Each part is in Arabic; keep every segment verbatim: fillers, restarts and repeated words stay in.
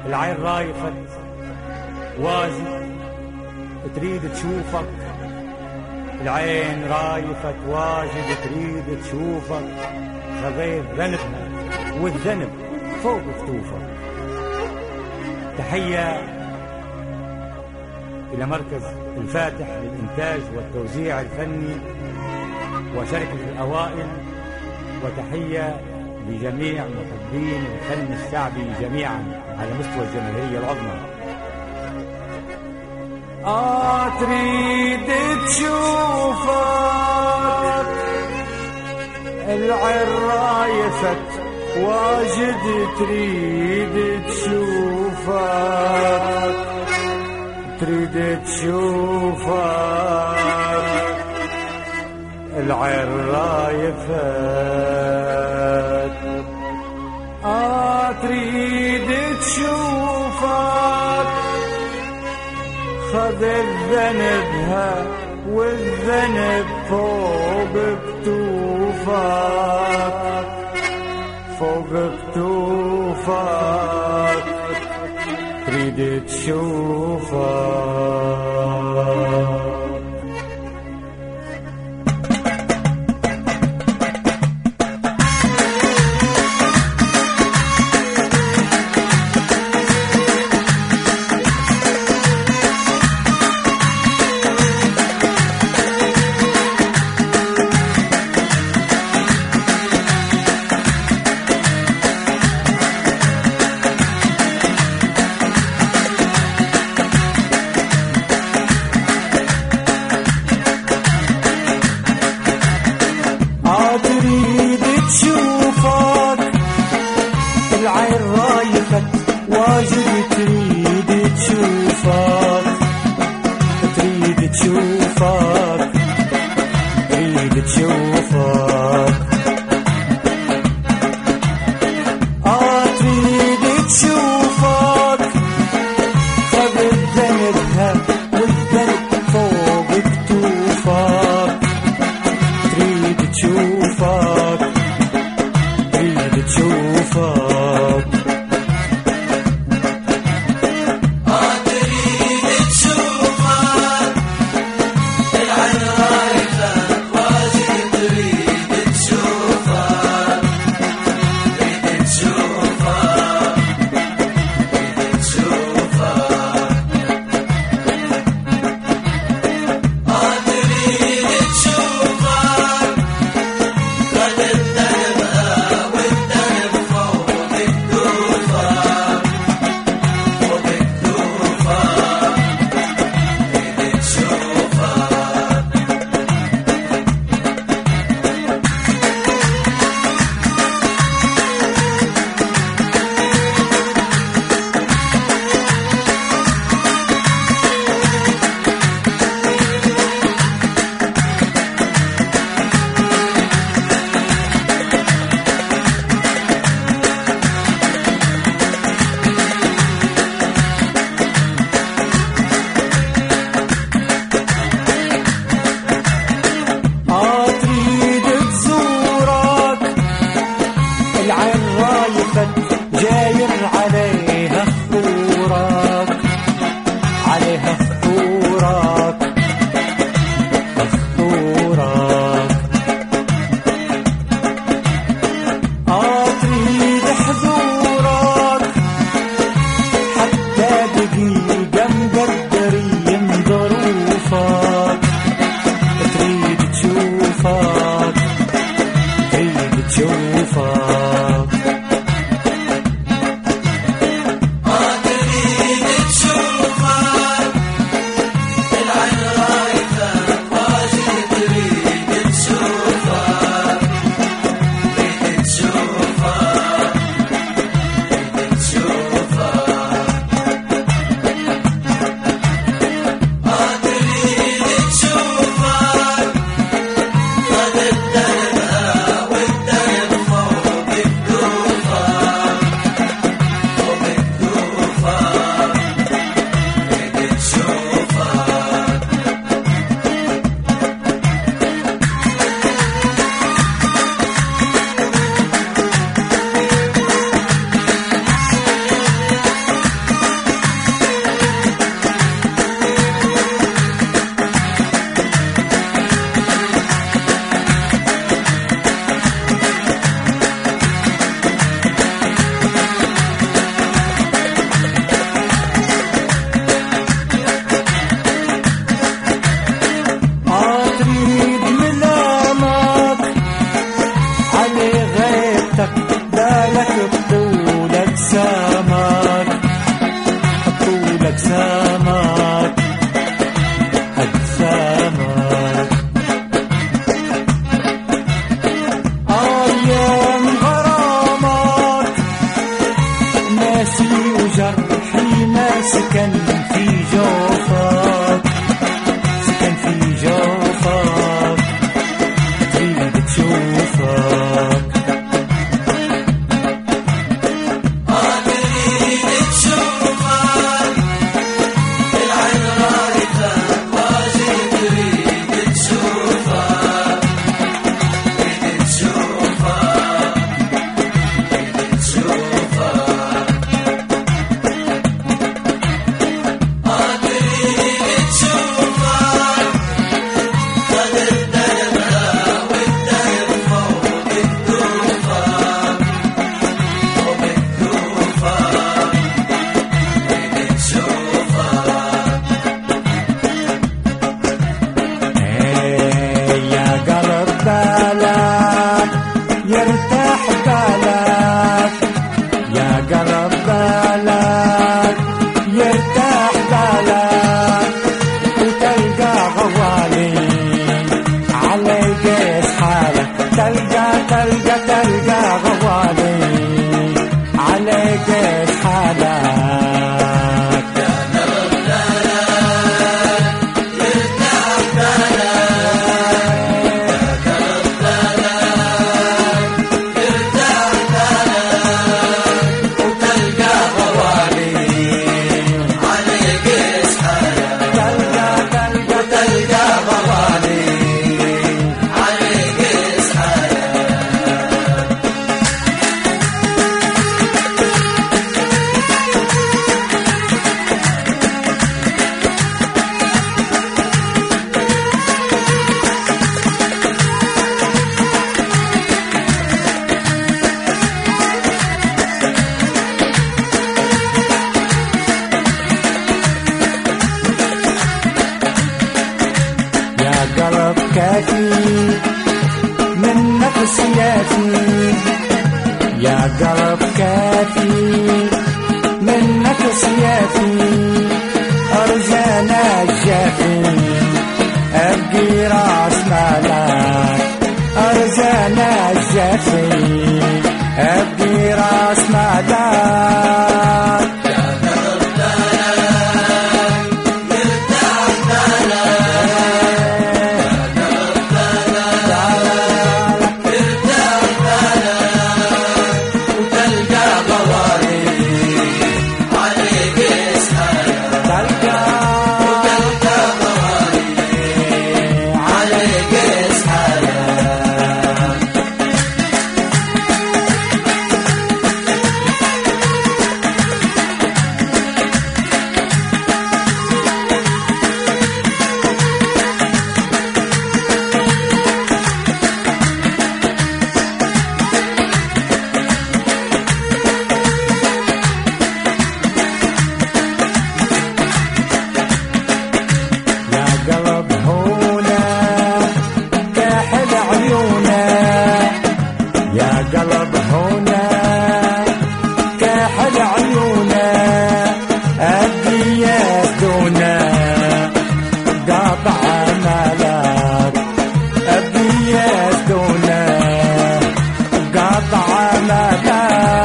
العين رايفت واجد تريد تشوفك، العين رايفت واجد تريد تشوفك، خذيت ذنبها والذنب فوق كتوفك. تحية إلى مركز الفاتح للإنتاج والتوزيع الفني وشركة الأوائل، وتحية لجميع محبين الفن الشعبي جميعا على مستوى الجماهيرية العظمى. آه تريد تشوفك العين رايفت واجد تريد تشوفك، تريد تشوفك العين رايفت. آه تريد تشوفك خذ الذنبها والذنب فوق كتوفك، فوق كتوفك تريد تشوفك. العين رايفت واجد تريد تشوفك، تريد تشوفك، تريد تشوفك. آه تريد تشوفك خذ ذنبها والذنب فوق كتوفك، تريد تشوفك، تريد تشوفك. جاير عليها خطورك، عليها خطورك، خطورك. آه تريد حضورك حتى دقيقة مقدرين ظروفك، تريد تشوفك، تريد تشوفك. إحساسي وجرحي ما سكن في جوفك، سكن في جوفك، تريد تشوفك. آه تريد تشوفك، العين رايدة واجي تريد تشوفك، تريد تشوفك، تريد تشوفك. آه تريد تشوفك، خد الدربة والدرب فوق الدوفك، فوق الدوفك، تريد تشوفك. إيه يا قلب بالك يرتاح بالك، يا قلب بالك يرتاح بالك، وتلقى غوالي على قيس حالك، تلقى تلقى تلقى غوالي على قيس حالك. قلب كافي منك سيافي، يا قلب كافي منك سيافي، أرجانا الجافي أبقي راس مالك، أرجانا الجافي أبقي راس مالك. قلب هنا كحل عيونا، أبي يدونا قاطع مالك، أبي يدونا قاطع مالك.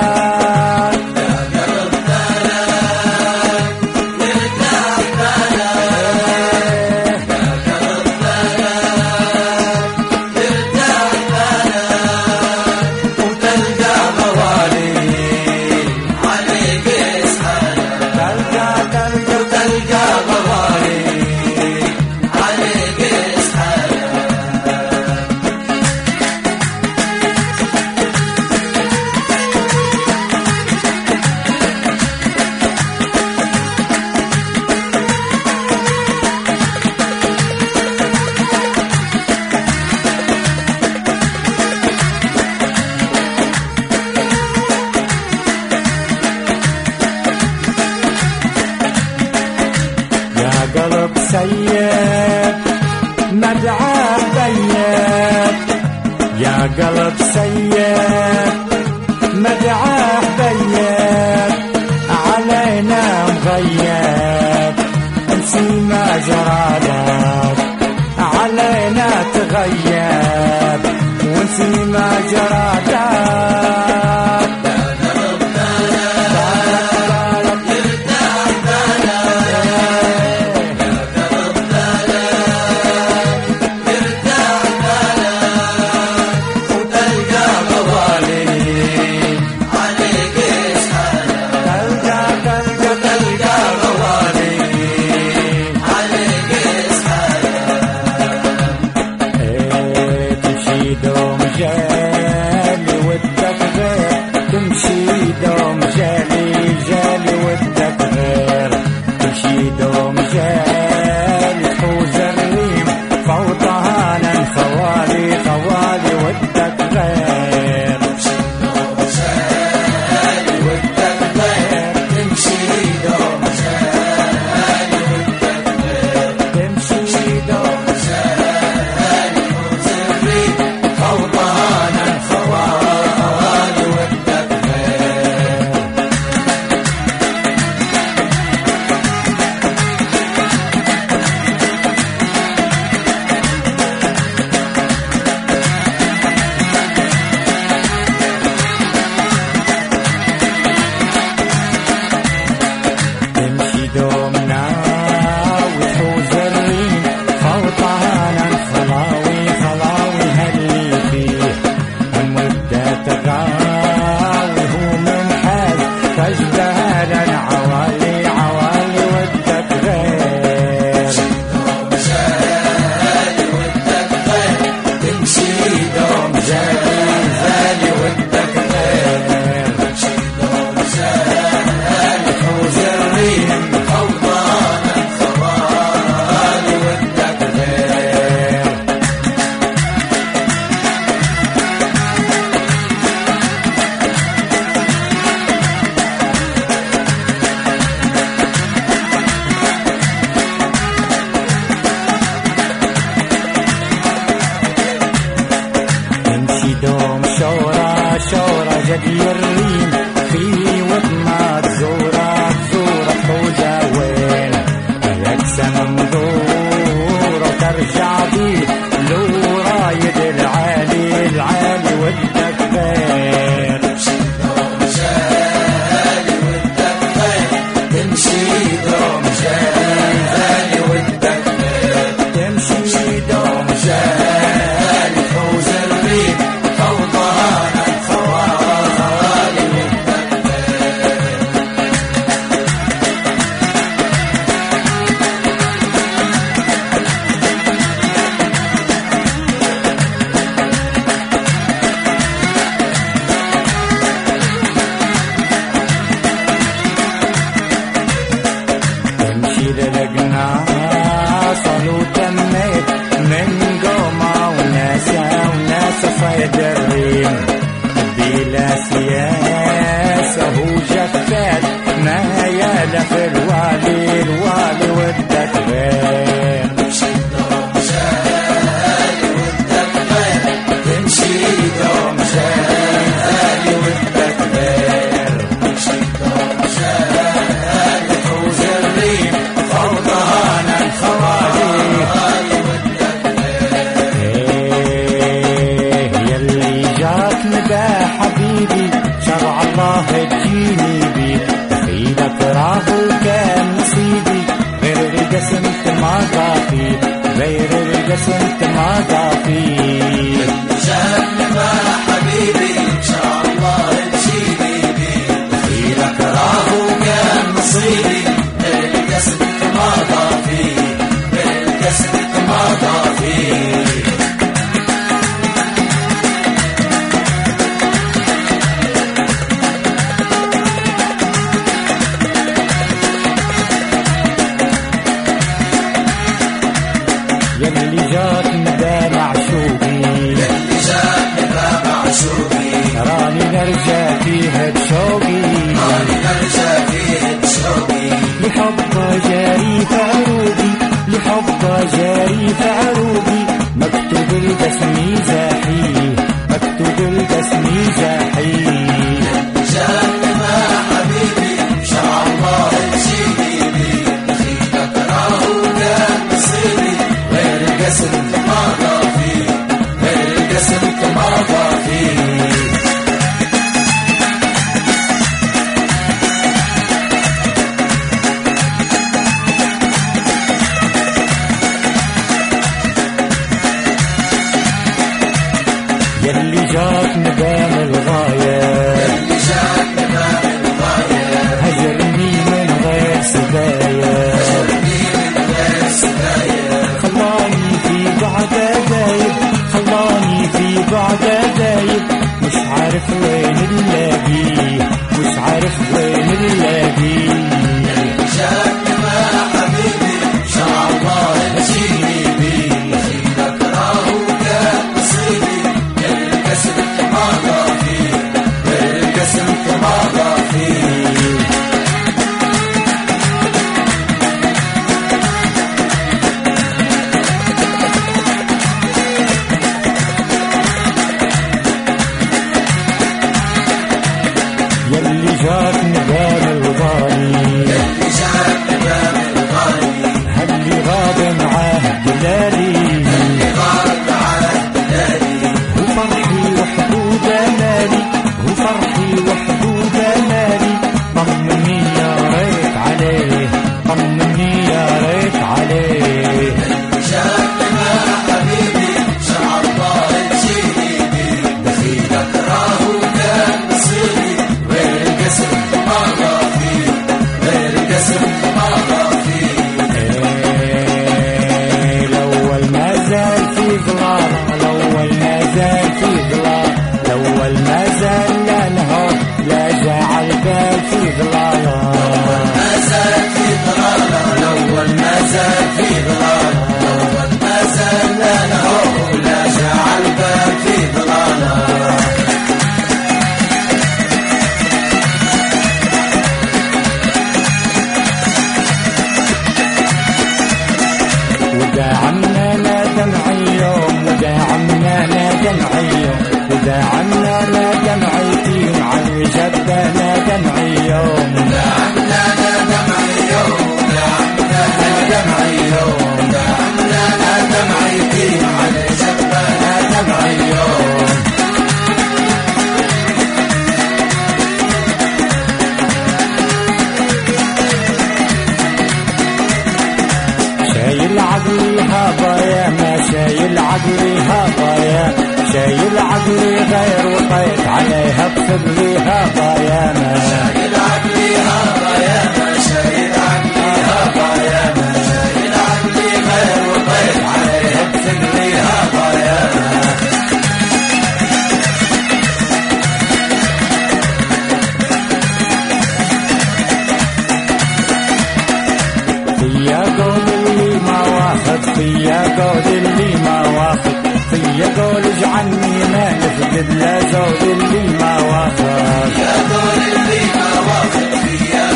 قلب سيد مدعاه بيد، يا قلب سيد مدعاه بيد، علينا مغيب انسي ما جرالك، علينا تغيب وانسي ما جرالك. فعلا عوالي عوالي ودك غير غالي ودك غير تمشي دوم غالي غالي ودك غير تمشي دوم غالي حوز الريم خوضانا خوالي ودك غير تمشي دوم شورى شورى جدي الريم في وطنا تزورة تزورة حوزة وين يكسم مدورة وترجع بي لو رايد العالي العالي ودك غير غالي ودك غير تمشي دوم غالي غالي ودك غير تمشي دوم غالي حوز الريم خوضانا خوالي ودك غير تمشي للقنا صلوا تميت من قومة وناسة وناسة صيد الريم بلا سياسة هو جفات ما يالف الوالي الوالي ودك غير غالي ودك غير تمشي دوم غالي ودك غير تمشي دوم غالي حوز الريم خوضانا خوالي ودك إيه يلي جاك ندى حبيبي شرع الله تجيني بي دخيلك راهو كان نصيبي غير القسم ما ضافي غير القسم ما ضافي جنة حبيبي إن شاء الله تجيني بي دخيلك راهو كان نصيبي القسم ما ضافي القسم ما ضافي يلي جاك ندى معشوقي اللي جاني باب عشوقي راني نرجع فيها بشوقي راني نرجع فيه بشوقي لحبه جاري في عروقي لحبه جاري في عروقي مكتوب القسمي زاحي مكتوب القسمي زاحي جنة حبيبي إن شاء الله تجيني بي دخيلك راهو كان نصيبي غير القسم ما ضافي غير القسم ما ضافي يلي جاك ندام الغاية اللي جاني باب الغاية هجرني من غير سبايا جرني من غير سبايا خلاني في بعد دايب خلاني في بعد دايب مش عارف وين نلاقيه مش عارف وين نلاقيه جنة حبيبي إن شاء الله تجيني بي دخيلك راهو كان نصيبي غير القسم ما ضافي غير القسم ما ضافي دمعي إذا عنانا دمعتين علي جبنا دمعي يوم لا عملانا دمعي يوم لا عملانا دمعي يوم لا عملانا دمعتين علي جبنا دمعي يوم شايل عقلي هابا يا ما شايل عقلي هابا يا شايل عقلي غير وقيت عليها بصدري هابا يا ما شايل عقلي هابا يا ما شايل عقلي هابا يا ما شايل عقلي غير وقيت عليها بصدري هابا يا ما فيا قول اللي ما واخد فيا قول اللي ما واخد فيا قول اجعلني ما نفقد لا زود اللي ما واخد يا قول اللي ما واخد فيا